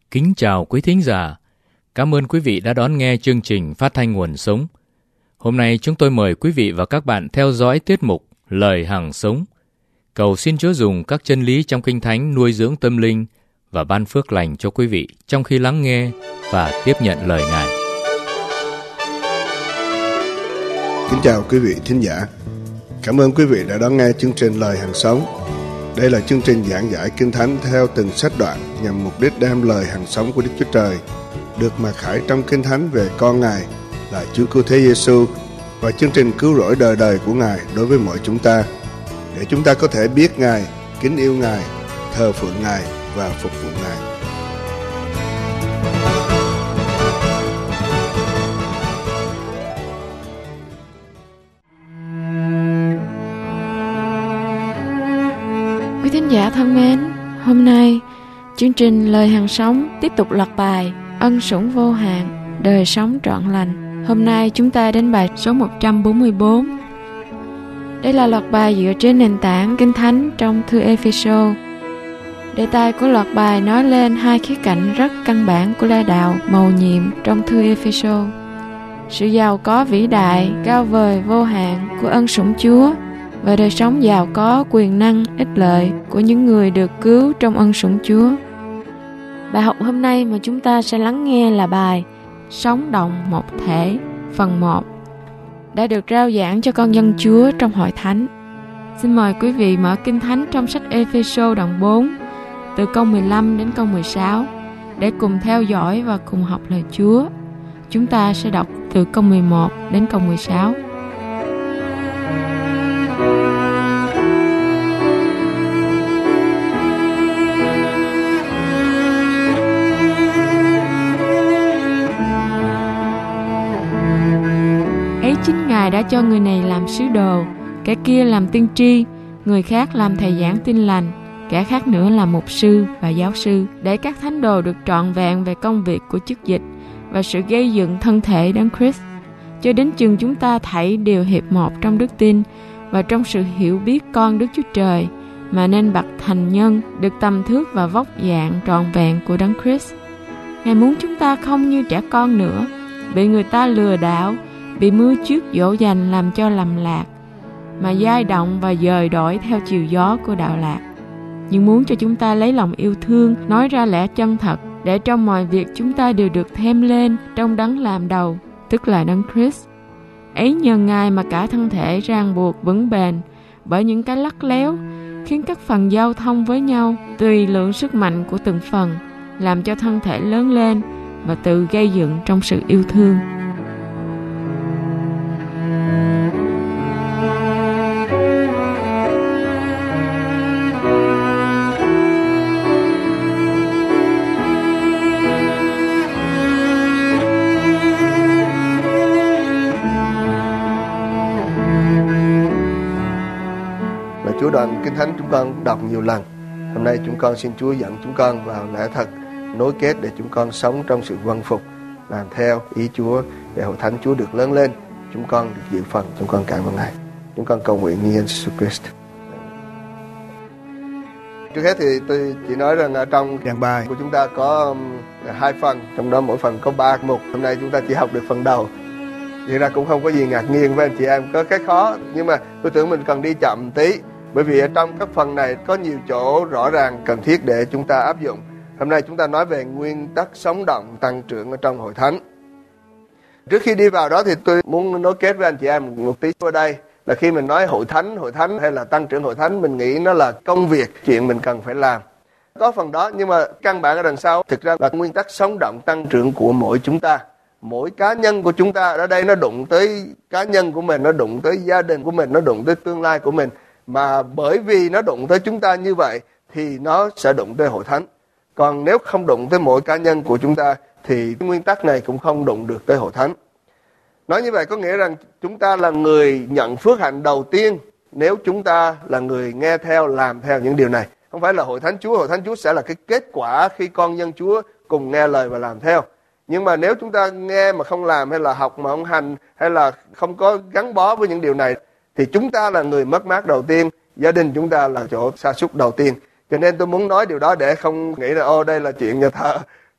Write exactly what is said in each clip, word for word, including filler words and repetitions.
Kính chào quý thính giả. Cảm ơn quý vị đã đón nghe chương trình Phát thanh Nguồn Sống. Hôm nay chúng tôi mời quý vị và các bạn theo dõi tiết mục Lời Hằng Sống. Cầu xin Chúa dùng các chân lý trong Kinh Thánh nuôi dưỡng tâm linh và ban phước lành cho quý vị trong khi lắng nghe và tiếp nhận lời Ngài. Kính chào quý vị thính giả. Cảm ơn quý vị đã đón nghe chương trình Lời Hằng Sống. Đây là chương trình giảng giải Kinh Thánh theo từng sách đoạn nhằm mục đích đem lời hằng sống của Đức Chúa Trời được mặc khải trong Kinh Thánh về con Ngài là Chúa Cứu Thế Giêsu và chương trình cứu rỗi đời đời của Ngài đối với mọi chúng ta, để chúng ta có thể biết Ngài, kính yêu Ngài, thờ phượng Ngài và phục vụ Ngài. Quý thính giả thân mến, hôm nay chương trình Lời Hằng Sống tiếp tục loạt bài Ân Sủng Vô Hạn, Đời Sống Trọn Lành. Hôm nay chúng ta đến bài số một trăm bốn mươi bốn. Đây là loạt bài dựa trên nền tảng Kinh Thánh trong thư Ê-phê-sô. Đề tài của loạt bài nói lên hai khía cạnh rất căn bản của lẽ đạo mầu nhiệm trong thư Ê-phê-sô: sự giàu có vĩ đại, cao vời, vô hạn của ân sủng Chúa và đời sống giàu có, quyền năng, ích lợi của những người được cứu trong ân sủng Chúa. Bài học hôm nay mà chúng ta sẽ lắng nghe là bài Sống động một thể, phần một, đã được rao giảng cho con dân Chúa trong hội thánh. Xin mời quý vị mở Kinh Thánh trong sách Ê-phê-sô đoạn bốn, từ câu mười lăm đến câu mười sáu, để cùng theo dõi và cùng học lời Chúa. Chúng ta sẽ đọc từ câu mười một đến câu mười sáu. Chính Ngài đã cho người này làm sứ đồ, kẻ kia làm tiên tri, người khác làm thầy giảng tin lành, kẻ khác nữa là mục sư và giáo sư, để các thánh đồ được trọn vẹn về công việc của chức dịch và sự gây dựng thân thể Đấng Christ, cho đến chừng chúng ta thảy đều hiệp một trong đức tin và trong sự hiểu biết con Đức Chúa Trời, mà nên bặt thành nhân, được tầm thước và vóc dạng trọn vẹn của Đấng Christ. Ngài muốn chúng ta không như trẻ con nữa, bị người ta lừa đảo, bị mưa trước dỗ dành làm cho lầm lạc, mà dai động và dời đổi theo chiều gió của đạo lạc, nhưng muốn cho chúng ta lấy lòng yêu thương nói ra lẽ chân thật, để trong mọi việc chúng ta đều được thêm lên trong Đấng làm đầu, tức là Đấng Christ. Ấy nhờ Ngài mà cả thân thể ràng buộc vững bền bởi những cái lắt léo, khiến các phần giao thông với nhau tùy lượng sức mạnh của từng phần, làm cho thân thể lớn lên và tự gây dựng trong sự yêu thương. Chúa đoạn Kinh Thánh chúng con đọc nhiều lần. Hôm nay chúng con xin Chúa dẫn chúng con vào lẽ thật nối kết để chúng con sống trong sự vâng phục, làm theo ý Chúa, để hội thánh Chúa được lớn lên, chúng con được dự phần. Chúng con cảm ơn Ngài. Chúng con cầu nguyện như Jesus Christ. Trước hết thì tôi chỉ nói rằng ở trong giảng bài của chúng ta có hai phần, trong đó mỗi phần có ba mục. Hôm nay chúng ta chỉ học được phần đầu. Thì ra cũng không có gì ngạc nhiên với anh chị em, có cái khó, nhưng mà tôi tưởng mình cần đi chậm tí. Bởi vì ở trong các phần này có nhiều chỗ rõ ràng cần thiết để chúng ta áp dụng. Hôm nay chúng ta nói về nguyên tắc sống động tăng trưởng ở trong hội thánh. Trước khi đi vào đó thì tôi muốn nối kết với anh chị em một tí ở đây là khi mình nói hội thánh, hội thánh hay là tăng trưởng hội thánh, mình nghĩ nó là công việc, chuyện mình cần phải làm. Có phần đó, nhưng mà căn bản ở đằng sau thực ra là nguyên tắc sống động tăng trưởng của mỗi chúng ta. Mỗi cá nhân của chúng ta ở đây nó đụng tới cá nhân của mình, nó đụng tới gia đình của mình, nó đụng tới tương lai của mình. Mà bởi vì nó đụng tới chúng ta như vậy thì nó sẽ đụng tới hội thánh. Còn nếu không đụng tới mỗi cá nhân của chúng ta thì nguyên tắc này cũng không đụng được tới hội thánh. Nói như vậy có nghĩa rằng chúng ta là người nhận phước hạnh đầu tiên nếu chúng ta là người nghe theo, làm theo những điều này. Không phải là hội thánh Chúa, hội thánh Chúa sẽ là cái kết quả khi con dân Chúa cùng nghe lời và làm theo. Nhưng mà nếu chúng ta nghe mà không làm, hay là học mà không hành, hay là không có gắn bó với những điều này, thì chúng ta là người mất mát đầu tiên, gia đình chúng ta là chỗ sa sút đầu tiên. Cho nên tôi muốn nói điều đó để không nghĩ là ô đây là chuyện nhà thờ,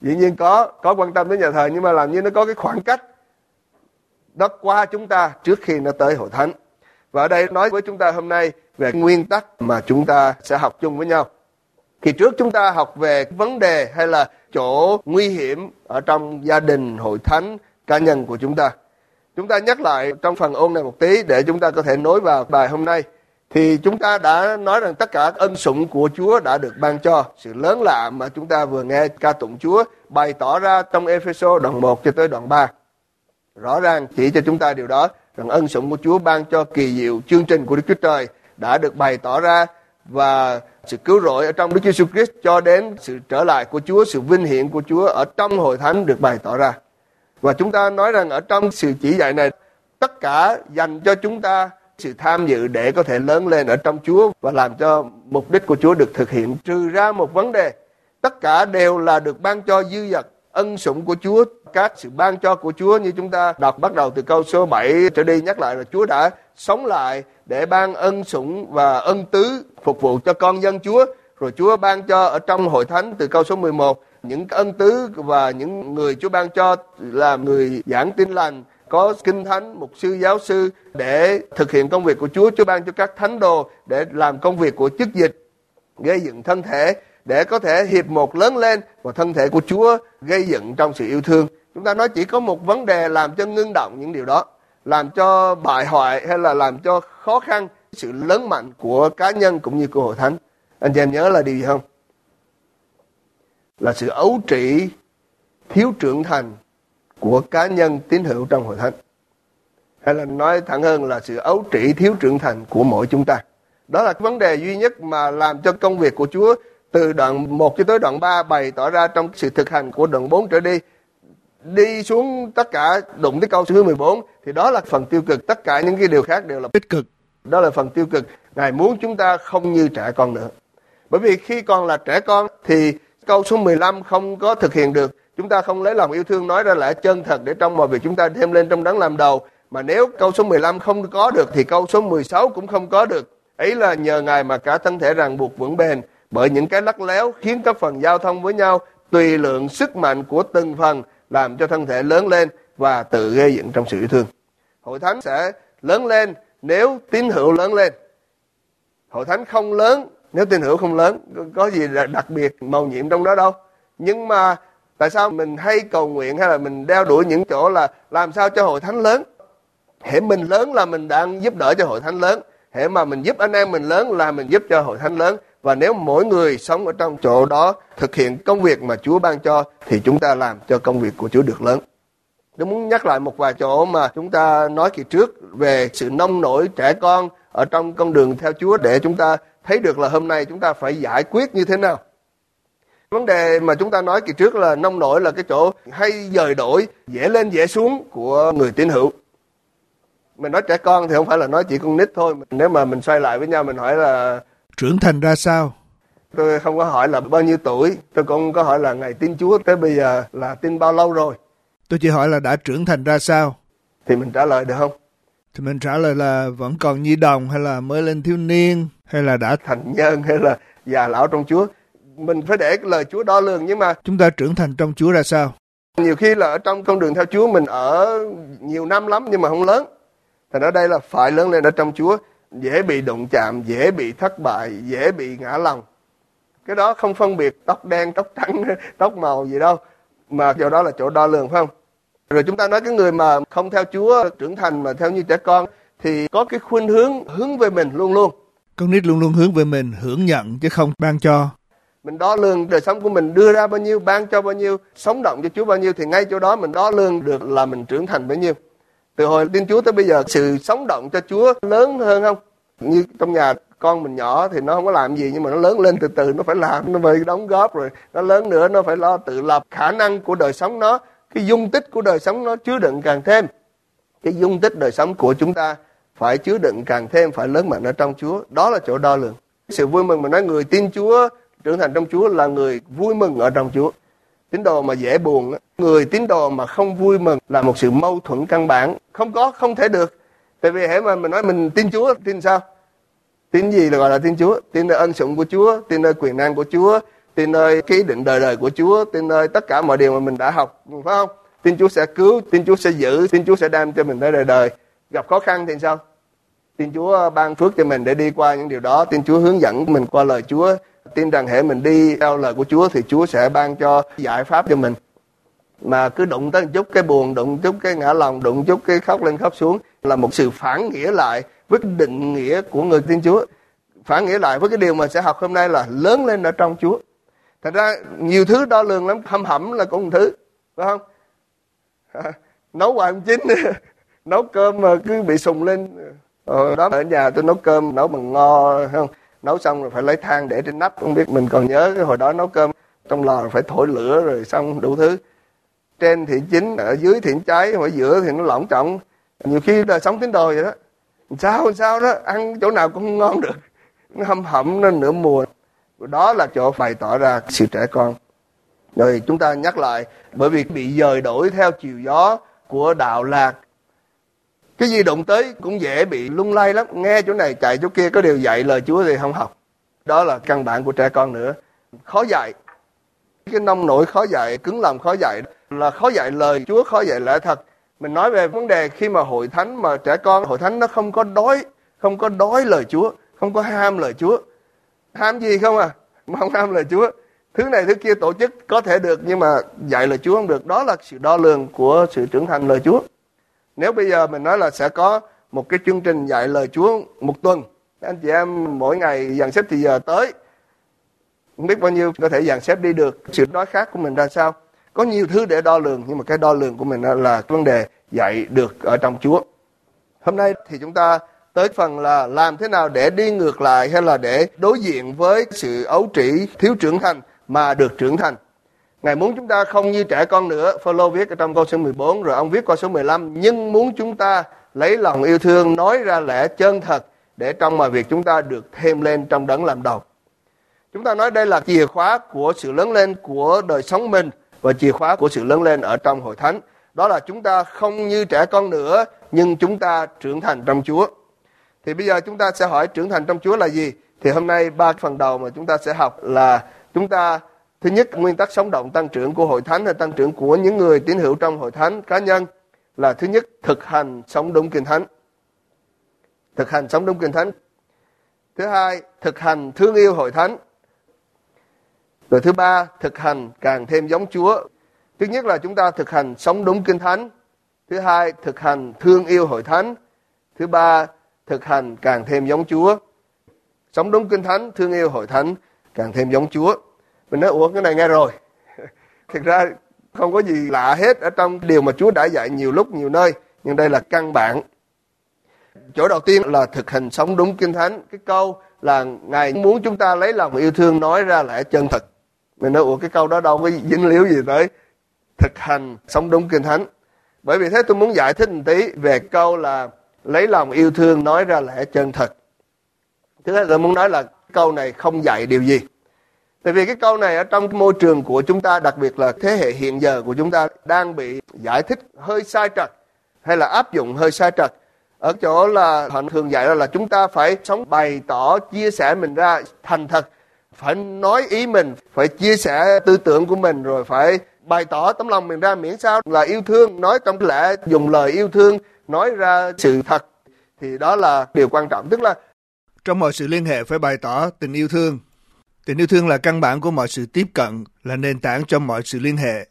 Dĩ nhiên có, có quan tâm đến nhà thờ, nhưng mà làm như nó có cái khoảng cách đó qua chúng ta trước khi nó tới hội thánh. Và ở đây nói với chúng ta hôm nay về nguyên tắc mà chúng ta sẽ học chung với nhau. Khi trước chúng ta học về vấn đề hay là chỗ nguy hiểm ở trong gia đình, hội thánh, cá nhân của chúng ta. Chúng ta nhắc lại trong phần ôn này một tí để chúng ta có thể nối vào bài hôm nay. Thì chúng ta đã nói rằng tất cả ân sủng của Chúa đã được ban cho. Sự lớn lạ mà chúng ta vừa nghe ca tụng Chúa bày tỏ ra trong Ê-phê-sô đoạn một cho tới đoạn ba. Rõ ràng chỉ cho chúng ta điều đó, rằng ân sủng của Chúa ban cho kỳ diệu chương trình của Đức Chúa Trời đã được bày tỏ ra, và sự cứu rỗi ở trong Đức Giêsu Christ cho đến sự trở lại của Chúa, sự vinh hiển của Chúa ở trong hội thánh được bày tỏ ra. Và chúng ta nói rằng ở trong sự chỉ dạy này, tất cả dành cho chúng ta sự tham dự để có thể lớn lên ở trong Chúa và làm cho mục đích của Chúa được thực hiện, trừ ra một vấn đề. Tất cả đều là được ban cho dư dật ân sủng của Chúa. Các sự ban cho của Chúa như chúng ta đọc bắt đầu từ câu số bảy trở đi nhắc lại là Chúa đã sống lại để ban ân sủng và ân tứ phục vụ cho con dân Chúa. Rồi Chúa ban cho ở trong hội thánh từ câu số mười một những ân tứ và những người Chúa ban cho là người giảng tin lành, có kinh thánh, mục sư, giáo sư để thực hiện công việc của Chúa. Chúa ban cho các thánh đồ để làm công việc của chức dịch, gây dựng thân thể để có thể hiệp một lớn lên, và thân thể của Chúa gây dựng trong sự yêu thương. Chúng ta nói chỉ có một vấn đề làm cho ngưng động những điều đó, làm cho bại hoại hay là làm cho khó khăn sự lớn mạnh của cá nhân cũng như của hội thánh. Anh chị em nhớ là điều gì không? Là sự ấu trĩ, thiếu trưởng thành của cá nhân tín hữu trong hội thánh. Hay là nói thẳng hơn là sự ấu trĩ, thiếu trưởng thành của mỗi chúng ta. Đó là vấn đề duy nhất mà làm cho công việc của Chúa từ đoạn một cho tới đoạn ba bày tỏ ra trong sự thực hành của đoạn bốn trở đi. Đi xuống tất cả đụng tới câu số mười bốn thì đó là phần tiêu cực. Tất cả những cái điều khác đều là tích cực. Đó là phần tiêu cực. Ngài muốn chúng ta không như trẻ con nữa. Bởi vì khi còn là trẻ con thì câu số mười lăm không có thực hiện được. Chúng ta không lấy lòng yêu thương nói ra lẽ chân thật để trong mọi việc chúng ta thêm lên trong đấng làm đầu. Mà nếu câu số mười lăm không có được thì câu số mười sáu cũng không có được. Ấy là nhờ Ngài mà cả thân thể ràng buộc vững bền bởi những cái lắc léo khiến các phần giao thông với nhau tùy lượng sức mạnh của từng phần làm cho thân thể lớn lên và tự gây dựng trong sự yêu thương. Hội thánh sẽ lớn lên nếu tín hữu lớn lên. Hội thánh không lớn nếu tín hữu không lớn. Có gì đặc biệt màu nhiệm trong đó đâu. Nhưng mà tại sao mình hay cầu nguyện hay là mình đeo đuổi những chỗ là làm sao cho hội thánh lớn? Hễ mình lớn là mình đang giúp đỡ cho hội thánh lớn. Hễ mà mình giúp anh em mình lớn là mình giúp cho hội thánh lớn. Và nếu mỗi người sống ở trong chỗ đó thực hiện công việc mà Chúa ban cho thì chúng ta làm cho công việc của Chúa được lớn. Tôi muốn nhắc lại một vài chỗ mà chúng ta nói kỳ trước về sự nông nổi trẻ con ở trong con đường theo Chúa để chúng ta thấy được là hôm nay chúng ta phải giải quyết như thế nào. Vấn đề mà chúng ta nói kỳ trước là nông nổi là cái chỗ hay dời đổi, dễ lên dễ xuống của người tín hữu. Mình nói trẻ con thì không phải là nói chỉ con nít thôi. Nếu mà mình xoay lại với nhau mình hỏi là trưởng thành ra sao? Tôi không có hỏi là bao nhiêu tuổi, tôi cũng không có hỏi là ngày tin Chúa tới bây giờ là tin bao lâu rồi. Tôi chỉ hỏi là đã trưởng thành ra sao? Thì mình trả lời được không? Thì mình trả lời là vẫn còn nhi đồng hay là mới lên thiếu niên hay là đã thành nhân hay là già lão trong Chúa. Mình phải để lời Chúa đo lường, nhưng mà chúng ta trưởng thành trong Chúa ra sao? Nhiều khi là ở trong con đường theo Chúa mình ở nhiều năm lắm nhưng mà không lớn. Thành ở đây là phải lớn lên ở trong Chúa. Dễ bị đụng chạm, dễ bị thất bại, dễ bị ngã lòng. Cái đó không phân biệt tóc đen, tóc trắng, tóc màu gì đâu. Mà chỗ đó là chỗ đo lường, phải không? Rồi chúng ta nói cái người mà không theo Chúa trưởng thành mà theo như trẻ con thì có cái khuynh hướng hướng về mình luôn luôn. Con nít luôn luôn hướng về mình, hưởng nhận chứ không ban cho. Mình đo lường đời sống của mình đưa ra bao nhiêu, ban cho bao nhiêu, sống động cho Chúa bao nhiêu thì ngay chỗ đó mình đo lường được là mình trưởng thành bấy nhiêu. Từ hồi tin Chúa tới bây giờ sự sống động cho Chúa lớn hơn không? Như trong nhà con mình nhỏ thì nó không có làm gì nhưng mà nó lớn lên từ từ nó phải làm, nó phải đóng góp, rồi nó lớn nữa nó phải lo tự lập. Khả năng của đời sống nó, cái dung tích của đời sống nó chứa đựng càng thêm. Cái dung tích đời sống của chúng ta phải chứa đựng càng thêm, phải lớn mạnh ở trong Chúa. Đó là chỗ đo lường. Sự vui mừng mà nói người tin Chúa trưởng thành trong Chúa là người vui mừng ở trong Chúa. Tín đồ mà dễ buồn, người tín đồ mà không vui mừng là một sự mâu thuẫn căn bản. Không có, không thể được. Tại vì hễ mà mình nói mình tin Chúa, tin sao? Tin gì là gọi là tin Chúa? Tin nơi ân sủng của Chúa, tin nơi quyền năng của Chúa, tin nơi cái ý định đời đời của Chúa, tin nơi tất cả mọi điều mà mình đã học, phải không? Tin Chúa sẽ cứu, tin Chúa sẽ giữ, tin Chúa sẽ đem cho mình tới đời đời. Gặp khó khăn thì sao? Tin Chúa ban phước cho mình để đi qua những điều đó, tin Chúa hướng dẫn mình qua lời Chúa, tin rằng hễ mình đi theo lời của Chúa thì Chúa sẽ ban cho giải pháp cho mình. Mà cứ đụng tới một chút cái buồn, đụng chút cái ngã lòng, đụng chút cái khóc lên khóc xuống là một sự phản nghĩa lại với định nghĩa của người tin Chúa. Phản nghĩa lại với cái điều mà sẽ học hôm nay là lớn lên ở trong Chúa. Thật ra nhiều thứ đo lường lắm, hâm hẩm là cũng một thứ, phải không? À, nấu hoài không chín, nấu cơm mà cứ bị sùng lên. Ờ, đó ở nhà tôi nấu cơm, nấu bằng ngò, không? Nấu xong rồi phải lấy than để trên nắp, không biết mình còn nhớ cái hồi đó nấu cơm trong lò phải thổi lửa rồi xong đủ thứ. Trên thì chín, ở dưới thì cháy, ở giữa thì nó lỏng trọng. Nhiều khi đời sống tín đồ vậy đó. Sao sao đó, ăn chỗ nào cũng không ngon được. Nó hâm hẩm, nó nửa mùa. Đó là chỗ bày tỏ ra sự trẻ con. Rồi chúng ta nhắc lại, bởi vì bị dời đổi theo chiều gió của đạo lạc. Cái gì đụng tới cũng dễ bị lung lay lắm. Nghe chỗ này chạy chỗ kia, có điều dạy lời Chúa thì không học. Đó là căn bản của trẻ con nữa. Khó dạy. Cái nông nổi khó dạy, cứng lòng khó dạy là khó dạy lời Chúa, khó dạy lẽ thật. Mình nói về vấn đề khi mà hội thánh mà trẻ con, hội thánh nó không có đói, không có đói lời Chúa, không có ham lời Chúa. Ham gì không à? Mà không ham lời Chúa. Thứ này thứ kia tổ chức có thể được nhưng mà dạy lời Chúa không được. Đó là sự đo lường của sự trưởng thành lời Chúa. Nếu bây giờ mình nói là sẽ có một cái chương trình dạy lời Chúa một tuần, anh chị em mỗi ngày dàn xếp thì giờ tới, không biết bao nhiêu có thể dàn xếp đi được. Sự đói khát của mình ra sao? Có nhiều thứ để đo lường, nhưng mà cái đo lường của mình là vấn đề dạy được ở trong Chúa. Hôm nay thì chúng ta tới phần là làm thế nào để đi ngược lại hay là để đối diện với sự ấu trĩ thiếu trưởng thành mà được trưởng thành. Ngài muốn chúng ta không như trẻ con nữa. Phaolô viết ở trong câu số mười bốn, rồi ông viết câu số mười lăm, nhưng muốn chúng ta lấy lòng yêu thương nói ra lẽ chân thật để trong mọi việc chúng ta được thêm lên trong đấng làm đầu. Chúng ta nói đây là chìa khóa của sự lớn lên của đời sống mình và chìa khóa của sự lớn lên ở trong hội thánh. Đó là chúng ta không như trẻ con nữa, nhưng chúng ta trưởng thành trong Chúa. Thì bây giờ chúng ta sẽ hỏi trưởng thành trong Chúa là gì? Thì hôm nay ba phần đầu mà chúng ta sẽ học là chúng ta, thứ nhất, nguyên tắc sống động tăng trưởng của hội thánh hay tăng trưởng của những người tín hữu trong hội thánh cá nhân là thứ nhất, thực hành sống đúng Kinh Thánh. Thực hành sống đúng Kinh Thánh. Thứ hai, thực hành thương yêu hội thánh. Rồi thứ ba, thực hành càng thêm giống Chúa. Thứ nhất là chúng ta thực hành sống đúng Kinh Thánh. Thứ hai, thực hành thương yêu hội thánh. Thứ ba, thực hành càng thêm giống Chúa. Sống đúng Kinh Thánh, thương yêu hội thánh, càng thêm giống Chúa. Mình nói, ủa cái này nghe rồi. Thực ra không có gì lạ hết ở trong điều mà Chúa đã dạy nhiều lúc, nhiều nơi. Nhưng đây là căn bản. Chỗ đầu tiên là thực hành sống đúng Kinh Thánh. Cái câu là Ngài muốn chúng ta lấy lòng yêu thương nói ra lẽ chân thật. Mình nói, ủa cái câu đó đâu có dính líu gì tới thực hành sống đúng Kinh Thánh. Bởi vì thế tôi muốn giải thích một tí về câu là lấy lòng yêu thương nói ra lẽ chân thật. Thứ hai tôi muốn nói là câu này không dạy điều gì. Tại vì cái câu này ở trong môi trường của chúng ta, đặc biệt là thế hệ hiện giờ của chúng ta, đang bị giải thích hơi sai trật hay là áp dụng hơi sai trật. Ở chỗ là họ thường dạy là chúng ta phải sống bày tỏ, chia sẻ mình ra thành thật, phải nói ý mình, phải chia sẻ tư tưởng của mình, rồi phải bày tỏ tấm lòng mình ra, miễn sao là yêu thương, nói trong lẽ dùng lời yêu thương, nói ra sự thật, thì đó là điều quan trọng. Tức là trong mọi sự liên hệ phải bày tỏ tình yêu thương. Tình yêu thương là căn bản của mọi sự tiếp cận, là nền tảng cho mọi sự liên hệ.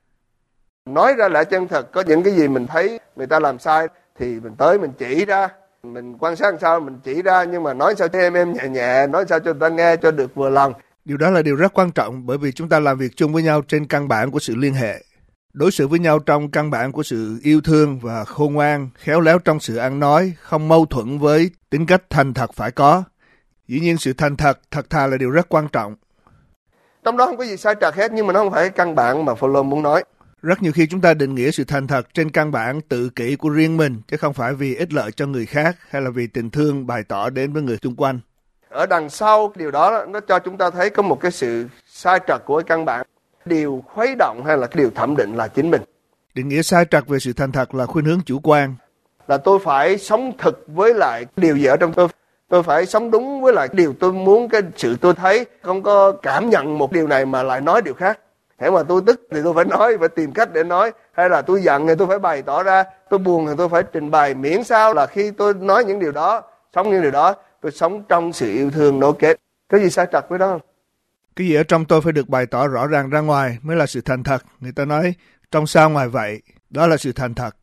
Nói ra lẽ chân thật, có những cái gì mình thấy người ta làm sai thì mình tới mình chỉ ra, mình quan sát làm sao mình chỉ ra, nhưng mà nói sao cho êm êm nhẹ nhẹ, nói sao cho người ta nghe cho được vừa lòng. Điều đó là điều rất quan trọng, bởi vì chúng ta làm việc chung với nhau trên căn bản của sự liên hệ. Đối xử với nhau trong căn bản của sự yêu thương và khôn ngoan, khéo léo trong sự ăn nói, không mâu thuẫn với tính cách thành thật phải có. Dĩ nhiên sự thành thật, thật thà là điều rất quan trọng. Trong đó không có gì sai trật hết, nhưng mà nó không phải căn bản mà Phaolô muốn nói. Rất nhiều khi chúng ta định nghĩa sự thành thật trên căn bản tự kỷ của riêng mình, chứ không phải vì ích lợi cho người khác hay là vì tình thương bày tỏ đến với người xung quanh. Ở đằng sau điều đó nó cho chúng ta thấy có một cái sự sai trật của cái căn bản. Điều khuấy động hay là cái điều thẩm định là chính mình. Định nghĩa sai trật về sự thành thật là khuynh hướng chủ quan. Là tôi phải sống thực với lại điều gì ở trong tôi. Tôi phải sống đúng với lại điều tôi muốn, cái sự tôi thấy, không có cảm nhận một điều này mà lại nói điều khác. Hễ mà tôi tức thì tôi phải nói, phải tìm cách để nói. Hay là tôi giận thì tôi phải bày tỏ ra. Tôi buồn thì tôi phải trình bày. Miễn sao là khi tôi nói những điều đó, sống những điều đó, tôi sống trong sự yêu thương nối kết. Có gì sai trật với đó không? Cái gì ở trong tôi phải được bày tỏ rõ ràng ra ngoài mới là sự thành thật. Người ta nói trong sao ngoài vậy, đó là sự thành thật.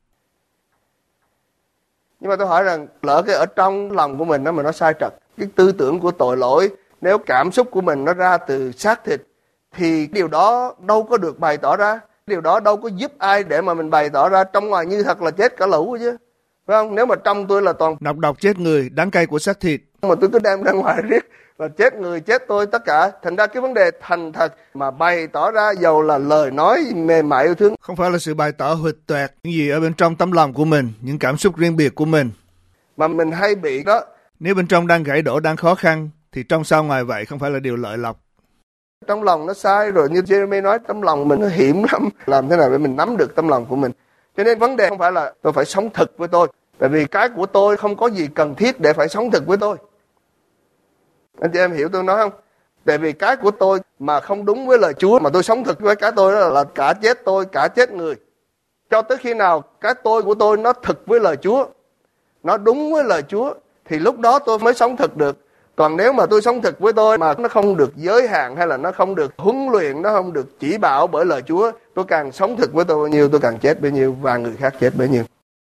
Nhưng mà tôi hỏi rằng lỡ cái ở trong lòng của mình đó mà nó sai trật, cái tư tưởng của tội lỗi, nếu cảm xúc của mình nó ra từ xác thịt, thì điều đó đâu có được bày tỏ ra. Điều đó đâu có giúp ai để mà mình bày tỏ ra. Trong ngoài như thật là chết cả lũ chứ, phải không? Nếu mà trong tôi là toàn nọc độc chết người, đắng cay của xác thịt, mà tôi cứ đem ra ngoài riết là chết người, chết tôi, tất cả. Thành ra cái vấn đề thành thật mà bày tỏ ra, dầu là lời nói mềm mại yêu thương, không phải là sự bày tỏ huỵch toẹt những gì ở bên trong tấm lòng của mình, những cảm xúc riêng biệt của mình. Mà mình hay bị đó. Nếu bên trong đang gãy đổ, đang khó khăn, thì trong sao ngoài vậy không phải là điều lợi lộc. Trong lòng nó sai rồi, như Jeremy nói, tấm lòng mình nó hiểm lắm. Làm thế nào để mình nắm được tấm lòng của mình? Cho nên vấn đề không phải là tôi phải sống thực với tôi. Tại vì cái của tôi không có gì cần thiết để phải sống thực với tôi. Anh chị em hiểu tôi nói không? Tại vì cái của tôi mà không đúng với lời Chúa, mà tôi sống thực với cái tôi đó là cả chết tôi, cả chết người. Cho tới khi nào cái tôi của tôi nó thực với lời Chúa, nó đúng với lời Chúa, thì lúc đó tôi mới sống thực được. Còn nếu mà tôi sống thực với tôi mà nó không được giới hạn, hay là nó không được huấn luyện, nó không được chỉ bảo bởi lời Chúa, tôi càng sống thực với tôi bao nhiêu, tôi càng chết bấy nhiêu, và người khác chết bấy nhiêu.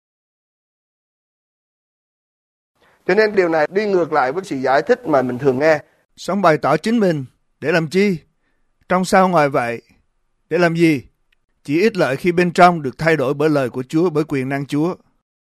Cho nên điều này đi ngược lại với sự giải thích mà mình thường nghe. Sống bày tỏ chính mình, để làm chi? Trong sao ngoài vậy, để làm gì? Chỉ ích lợi khi bên trong được thay đổi bởi lời của Chúa, bởi quyền năng Chúa.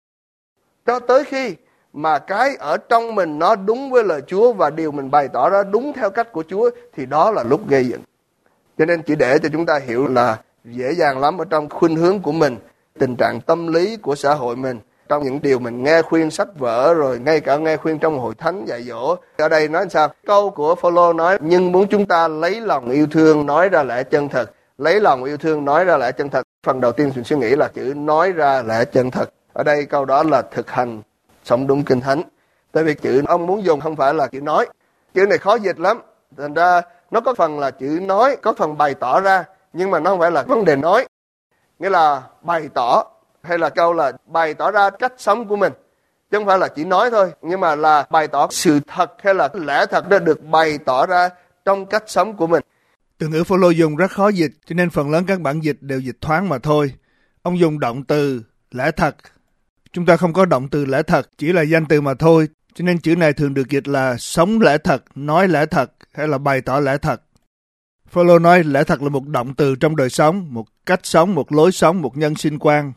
Cho tới khi mà cái ở trong mình nó đúng với lời Chúa và điều mình bày tỏ ra đúng theo cách của Chúa, thì đó là lúc gây dựng. Cho nên chỉ để cho chúng ta hiểu là dễ dàng lắm ở trong khuynh hướng của mình, tình trạng tâm lý của xã hội mình, trong những điều mình nghe khuyên sách vở, rồi ngay cả nghe khuyên trong hội thánh dạy dỗ. Ở đây nói sao? Câu của Phaolô nói, nhưng muốn chúng ta lấy lòng yêu thương nói ra lẽ chân thật. Lấy lòng yêu thương nói ra lẽ chân thật. Phần đầu tiên mình suy nghĩ là chữ nói ra lẽ chân thật. Ở đây câu đó là thực hành sống đúng Kinh Thánh. Tại vì chữ ông muốn dùng không phải là chữ nói. Chữ này khó dịch lắm. Thành ra nó có phần là chữ nói, có phần bày tỏ ra, nhưng mà nó không phải là vấn đề nói. Nghĩa là bày tỏ, hay là câu là bày tỏ ra cách sống của mình. Chứ không phải là chỉ nói thôi, nhưng mà là bày tỏ sự thật hay là lẽ thật đã được bày tỏ ra trong cách sống của mình. Từ ngữ Phaolô dùng rất khó dịch, cho nên phần lớn các bản dịch đều dịch thoáng mà thôi. Ông dùng động từ lẽ thật. Chúng ta không có động từ lẽ thật, chỉ là danh từ mà thôi. Cho nên chữ này thường được dịch là sống lẽ thật, nói lẽ thật, hay là bày tỏ lẽ thật. Phaolô nói lẽ thật là một động từ trong đời sống, một cách sống, một lối sống, một nhân sinh quan.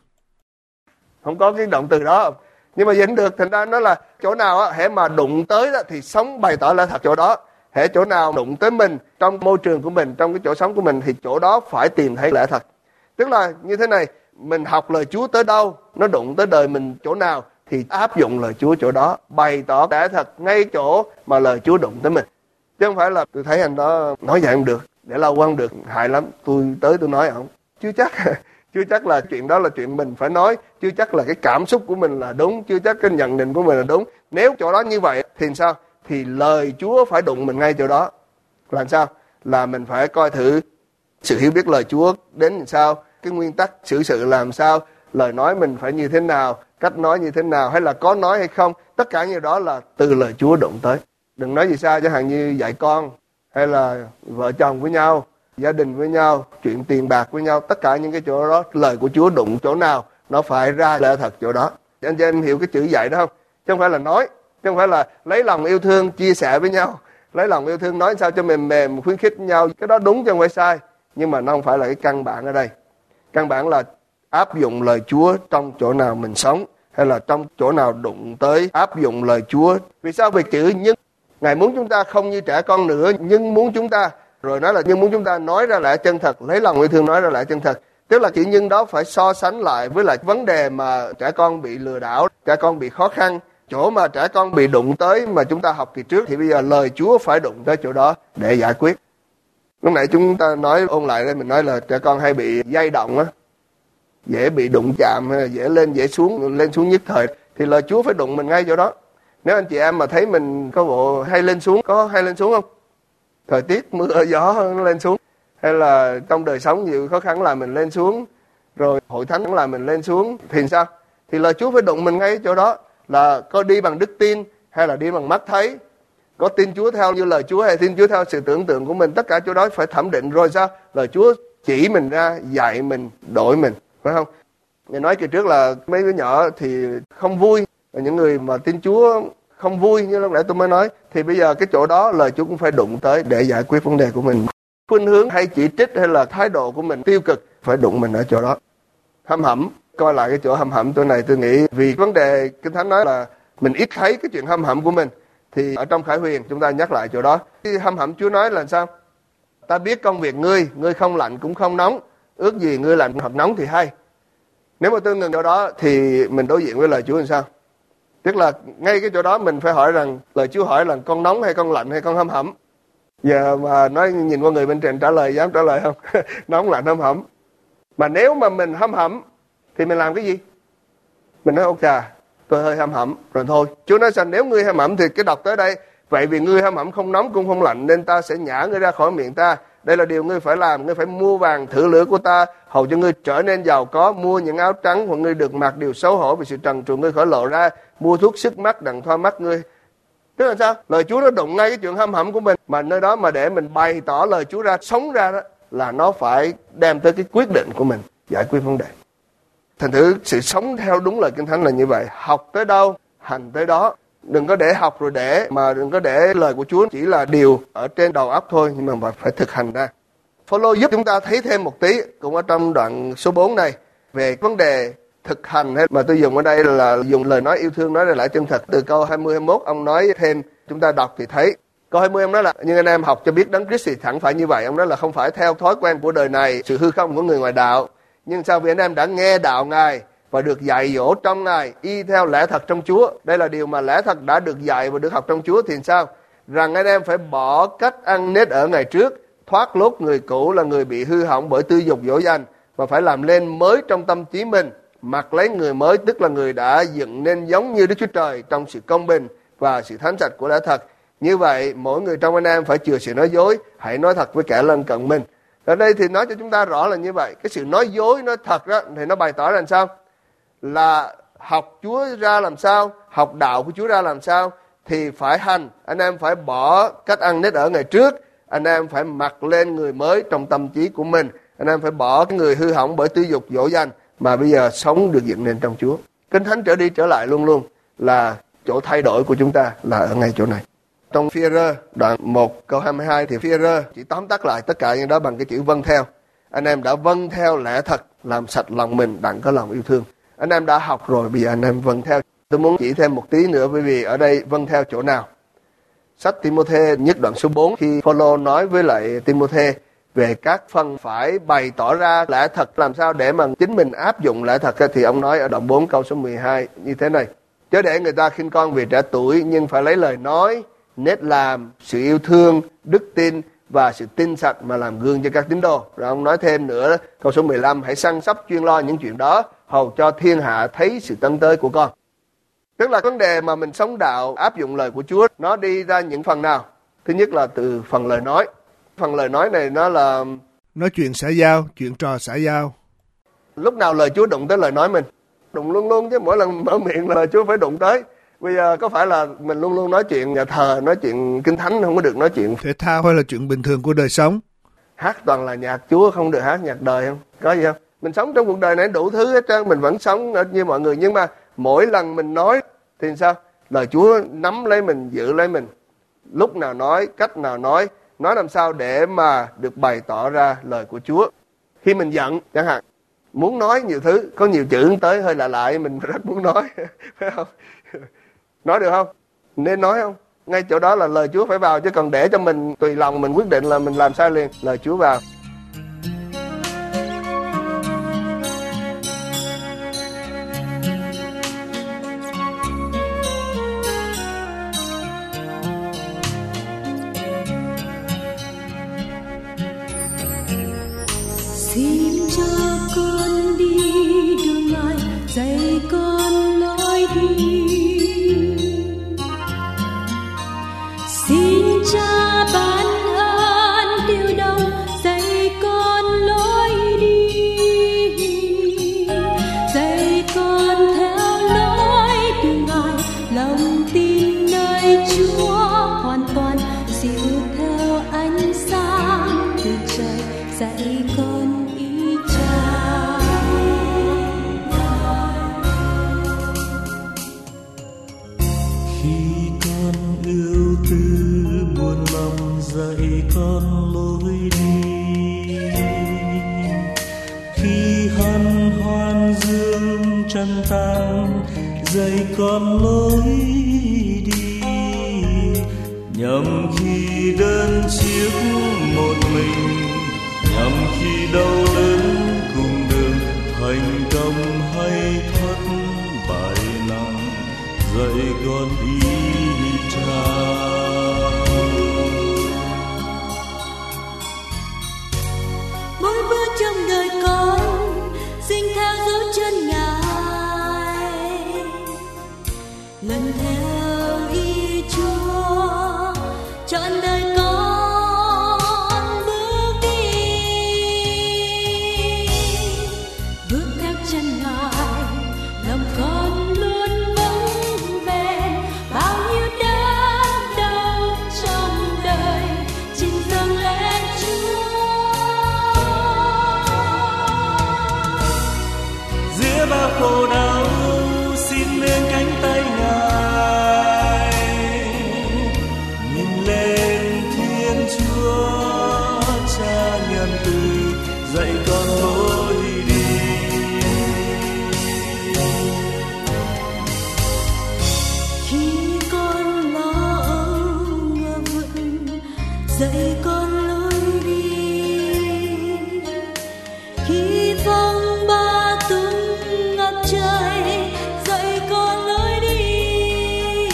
Không có cái động từ đó. Nhưng mà vẫn được, thành ra nó là chỗ nào á, hễ mà đụng tới đó thì sống bày tỏ lẽ thật chỗ đó. Hễ chỗ nào đụng tới mình, trong môi trường của mình, trong cái chỗ sống của mình, thì chỗ đó phải tìm thấy lẽ thật. Tức là như thế này, mình học lời Chúa tới đâu, nó đụng tới đời mình chỗ nào, thì áp dụng lời Chúa chỗ đó, bày tỏ lẽ thật ngay chỗ mà lời Chúa đụng tới mình. Chứ không phải là tôi thấy anh đó nói vậy không được, để lâu không được, hại lắm, tôi tới tôi nói không. Chưa chắc, chưa chắc là chuyện đó là chuyện mình phải nói, chưa chắc là cái cảm xúc của mình là đúng, chưa chắc cái nhận định của mình là đúng. Nếu chỗ đó như vậy thì sao? Thì lời Chúa phải đụng mình ngay chỗ đó. Làm sao? Là mình phải coi thử sự hiểu biết lời Chúa đến làm sao, cái nguyên tắc xử sự làm sao, lời nói mình phải như thế nào, cách nói như thế nào, hay là có nói hay không. Tất cả như đó là từ lời Chúa đụng tới. Đừng nói gì sao, chẳng hạn như dạy con, hay là vợ chồng với nhau, gia đình với nhau, chuyện tiền bạc với nhau. Tất cả những cái chỗ đó, lời của Chúa đụng chỗ nào, nó phải ra lẽ thật chỗ đó. Anh chị em hiểu cái chữ dạy đó không? Chứ không phải là nói, chứ không phải là lấy lòng yêu thương chia sẻ với nhau, lấy lòng yêu thương nói sao cho mềm mềm khuyến khích nhau. Cái đó đúng chứ không phải sai, nhưng mà nó không phải là cái căn bản ở đây. Căn bản là áp dụng lời Chúa trong chỗ nào mình sống, hay là trong chỗ nào đụng tới áp dụng lời Chúa. Vì sao? Vì chữ nhưng Ngài muốn chúng ta không như trẻ con nữa, nhưng muốn chúng ta, rồi nói là nhưng muốn chúng ta nói ra lẽ chân thật, lấy lòng yêu thương nói ra lẽ chân thật. Tức là chữ nhưng đó phải so sánh lại với lại vấn đề mà trẻ con bị lừa đảo, trẻ con bị khó khăn, chỗ mà trẻ con bị đụng tới mà chúng ta học kỳ trước, thì bây giờ lời Chúa phải đụng tới chỗ đó để giải quyết. Lúc nãy chúng ta nói ôn lại đây, mình nói là trẻ con hay bị dao động á, dễ bị đụng chạm, dễ lên dễ xuống, lên xuống nhất thời, thì lời Chúa phải đụng mình ngay chỗ đó. Nếu anh chị em mà thấy mình có bộ hay lên xuống, có hay lên xuống không? Thời tiết mưa gió nó lên xuống, hay là trong đời sống nhiều khó khăn là mình lên xuống, rồi hội thánh là mình lên xuống, thì sao? Thì lời Chúa phải đụng mình ngay chỗ đó, là có đi bằng đức tin hay là đi bằng mắt thấy, có tin Chúa theo như lời Chúa hay tin Chúa theo sự tưởng tượng của mình. Tất cả chỗ đó phải thẩm định rồi sao? Lời Chúa chỉ mình ra, dạy mình, đổi mình, phải không? Người nói kỳ trước là mấy đứa nhỏ thì không vui, những người mà tin Chúa không vui, như lúc nãy tôi mới nói, thì bây giờ cái chỗ đó lời Chúa cũng phải đụng tới để giải quyết vấn đề của mình. Khuynh hướng hay chỉ trích hay là thái độ của mình tiêu cực phải đụng mình ở chỗ đó. Hăm hẩm, coi lại cái chỗ hăm hẩm chỗ này, tôi nghĩ vì vấn đề Kinh Thánh nói là mình ít thấy cái chuyện hăm hẩm của mình, thì ở trong Khải Huyền chúng ta nhắc lại chỗ đó. Cái hăm hẩm Chúa nói là sao? Ta biết công việc ngươi, ngươi không lạnh cũng không nóng, ước gì ngươi lạnh hoặc nóng thì hay. Nếu mà tôi ngừng chỗ đó thì mình đối diện với lời Chúa làm sao? Tức là ngay cái chỗ đó mình phải hỏi rằng, lời Chúa hỏi là con nóng hay con lạnh hay con hăm hẩm. Giờ mà nói nhìn qua người bên trên trả lời, dám trả lời không? Nóng lạnh hăm hẩm. Mà nếu mà mình hăm hẩm thì mình làm cái gì? Mình nói ông chà, tôi hơi hăm hẩm rồi thôi. Chúa nói rằng nếu ngươi hăm hẩm thì cái đọc tới đây, vậy vì ngươi hăm hẩm không nóng cũng không lạnh nên ta sẽ nhả ngươi ra khỏi miệng ta. Đây là điều ngươi phải làm, ngươi phải mua vàng thử lửa của ta, hầu cho ngươi trở nên giàu có, mua những áo trắng hoặc ngươi được mặc điều xấu hổ vì sự trần truồng ngươi khỏi lộ ra, mua thuốc sức mắt đặng thoa mắt ngươi. Tức là sao? Lời Chúa nó đụng ngay cái chuyện hăm hẩm của mình, mà nơi đó mà để mình bày tỏ lời Chúa ra, sống ra đó, là nó phải đem tới cái quyết định của mình, giải quyết vấn đề. Thành thử sự sống theo đúng lời Kinh Thánh là như vậy, học tới đâu, hành tới đó. Đừng có để học rồi để, mà đừng có để lời của Chúa chỉ là điều ở trên đầu óc thôi, nhưng mà phải thực hành ra. Phaolô giúp chúng ta thấy thêm một tí, cũng ở trong đoạn số bốn này, về vấn đề thực hành, mà tôi dùng ở đây là dùng lời nói yêu thương, nói lại chân thật. Từ câu hai mươi hai mươi mốt, ông nói thêm, chúng ta đọc thì thấy. Câu hai mươi ông nói là, nhưng anh em học cho biết Đấng Christ thì thẳng phải như vậy. Ông nói là không phải theo thói quen của đời này, sự hư không của người ngoài đạo. Nhưng sao vì anh em đã nghe đạo Ngài và được dạy dỗ trong Ngài, y theo lẽ thật trong Chúa. Đây là điều mà lẽ thật đã được dạy và được học trong Chúa thì sao? Rằng anh em phải bỏ cách ăn nết ở ngày trước, thoát lốt người cũ là người bị hư hỏng bởi tư dục dỗ dành, và phải làm lên mới trong tâm trí mình, mặc lấy người mới, tức là người đã dựng nên giống như Đức Chúa Trời trong sự công bình và sự thánh sạch của lẽ thật. Như vậy, mỗi người trong anh em phải chừa sự nói dối, hãy nói thật với kẻ lân cận mình. Ở đây thì nói cho chúng ta rõ là như vậy. Cái sự nói dối, nói thật đó, thì nó bày tỏ là làm sao? Là học Chúa ra làm sao, học đạo của Chúa ra làm sao, thì phải hành. Anh em phải bỏ cách ăn nết ở ngày trước, anh em phải mặc lên người mới trong tâm trí của mình, anh em phải bỏ cái người hư hỏng bởi tư dục dỗ dành, mà bây giờ sống được dựng nên trong Chúa. Kinh Thánh trở đi trở lại luôn luôn là chỗ thay đổi của chúng ta là ở ngay chỗ này. Trong Phi-e-rơ đoạn một câu hai mươi hai thì Phi-e-rơ chỉ tóm tắt lại tất cả những đó bằng cái chữ vâng theo. Anh em đã vâng theo lẽ thật, làm sạch lòng mình đặng có lòng yêu thương. Anh em đã học rồi, bây giờ anh em vâng theo. Tôi muốn chỉ thêm một tí nữa, bởi vì ở đây vâng theo chỗ nào. Sách Ti-mô-thê nhất đoạn số bốn, khi Phaolô nói với lại Ti-mô-thê về các phần phải bày tỏ ra lẽ thật làm sao để mà chính mình áp dụng lẽ thật, thì ông nói ở đoạn bốn câu số mười hai như thế này: chớ để người ta khinh con vì trẻ tuổi, nhưng phải lấy lời nói, nết làm, sự yêu thương, đức tin và sự tin sạch mà làm gương cho các tín đồ. Rồi ông nói thêm nữa, câu số mười lăm: hãy săn sóc chuyên lo những chuyện đó, hầu cho thiên hạ thấy sự tấn tới của con. Tức là vấn đề mà mình sống đạo, áp dụng lời của Chúa, nó đi ra những phần nào? Thứ nhất là từ phần lời nói. Phần lời nói này nó là nói chuyện xã giao, chuyện trò xã giao. Lúc nào lời Chúa đụng tới lời nói mình? Đụng luôn luôn chứ, mỗi lần mở miệng là lời Chúa phải đụng tới. Bây giờ có phải là mình luôn luôn nói chuyện nhà thờ, nói chuyện kinh thánh, không có được nói chuyện thể thao hay là chuyện bình thường của đời sống? Hát toàn là nhạc Chúa, không được hát nhạc đời không? Có gì không? Mình sống trong cuộc đời này đủ thứ hết trơn, mình vẫn sống như mọi người, nhưng mà mỗi lần mình nói thì sao? Lời Chúa nắm lấy mình, giữ lấy mình. Lúc nào nói, cách nào nói, nói làm sao để mà được bày tỏ ra lời của Chúa. Khi mình giận chẳng hạn, muốn nói nhiều thứ, có nhiều chữ tới hơi lạ lại, mình rất muốn nói, phải không? Nói được không? Nên nói không? Ngay chỗ đó là lời Chúa phải vào, chứ còn để cho mình tùy lòng mình quyết định là mình làm sao liền, lời Chúa vào. Xin cho con đi đường Ngài, dạy con lối đi. dương trần tàn dạy con lối đi, nhằm khi đơn chiếc một mình, nhằm khi đau đớn cùng đường, thành công hay thất bại nặng dạy con ý cha. Mỗi bước trong đời con xin theo dấu chân Ngài, lần theo ý Chúa trọn đời con bước đi, bước theo chân Ngài lòng con luôn vững bền, bao nhiêu đớn đau trong đời xin dâng lên Chúa. Giữa bao khổ đau xin nương cánh tay Ngài, nhìn lên Thiên Chúa Cha nhân từ dạy con lối đi. Khi con lo âu ngờ vực dạy con lối đi, khi phong ba tung ngập trời dạy con lối đi,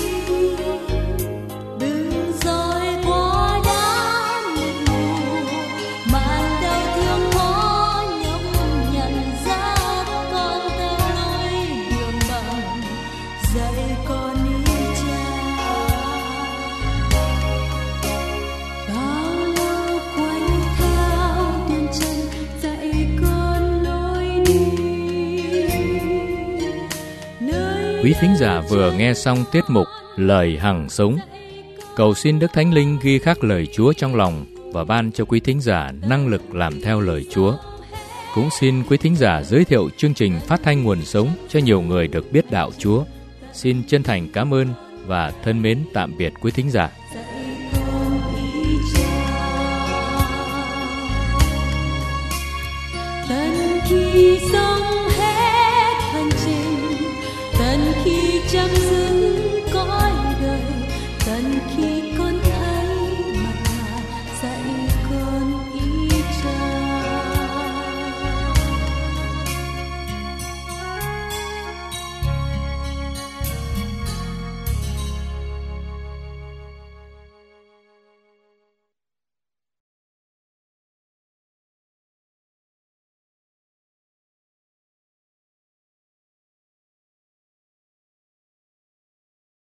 đừng dõi qua đám mịt mù màn đau thương khó nhọc nhận ra, con theo lối đường bằng dạy con ý cha. Bao lâu quanh theo tiền trần dạy con lối đi, nơi Quý thính giả vừa nghe xong tiết mục Lời Hằng Sống. Cầu xin Đức Thánh Linh ghi khắc lời Chúa trong lòng và ban cho quý thính giả năng lực làm theo lời Chúa. Cũng xin quý thính giả giới thiệu chương trình phát thanh Nguồn Sống cho nhiều người được biết đạo Chúa. Xin chân thành cảm ơn và thân mến tạm biệt quý thính giả. dạy con ý cha. Tận khi sống hết hành trình, tận khi chăm